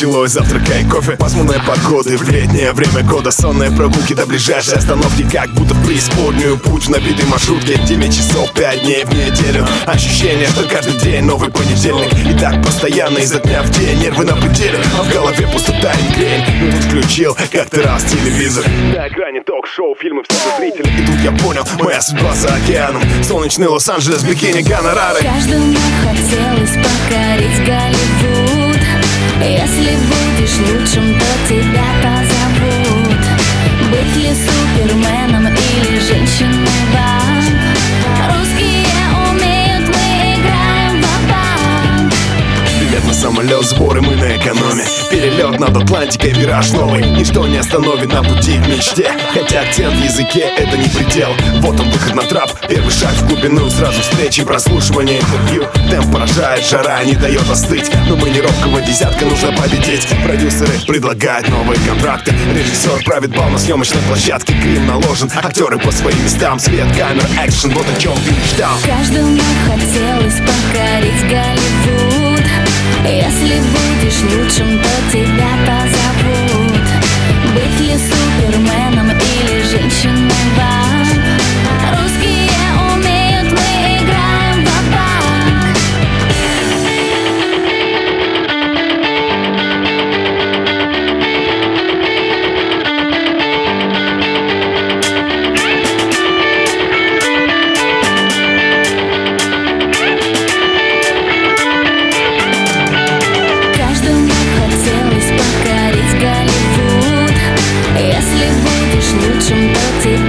началось, завтракай кофе. Пасмурная погода в летнее время года. Сонные прогулки до ближайшей остановки, как будто в преисподнюю. Путь в набитой маршрутке, 9 часов, 5 дней в неделю. Ощущение, что каждый день новый понедельник. И так постоянно изо дня в день. Нервы на пределе, а в голове пустота и мигрень. Ну тут включил как-то раз телевизор. На экране ток-шоу, фильмы, все за зрители. И тут я понял, моя судьба за океаном. Солнечный Лос-Анджелес, бикини, гонорары. Каждому хотелось покорить Голливуд. Если будешь лучшим, то тебя позовут. Быть ли суперменом или женщиной вам? Русские умеют, мы играем ва-банк. Билет на самолет, сборы, мы на экономе. Перелет над Атлантикой, вираж новый. Ничто не остановит на пути к мечте. Хотя акцент в языке — это не предел. Вот он, выход на трап, первый шаг в глубину. Сразу встречи, прослушивание, интервью. Темп поражает, жара не дает остыть. Но мы не робкого десятка, нужно победить. Продюсеры предлагают новые контракты. Режиссер правит бал на съемочной площадке. Грим наложен, актеры по своим местам. Свет, камера, экшен, вот о чем ты мечтал. Каждому хотелось покорить Голливуд. Если будешь лучшим, то тебя позовут. Быть ли суперменом или женщиной вам? Русские умеют, мы играем ва-банк. Каждому хотелось покорить Голливуд. Если будешь лучшим, то тебя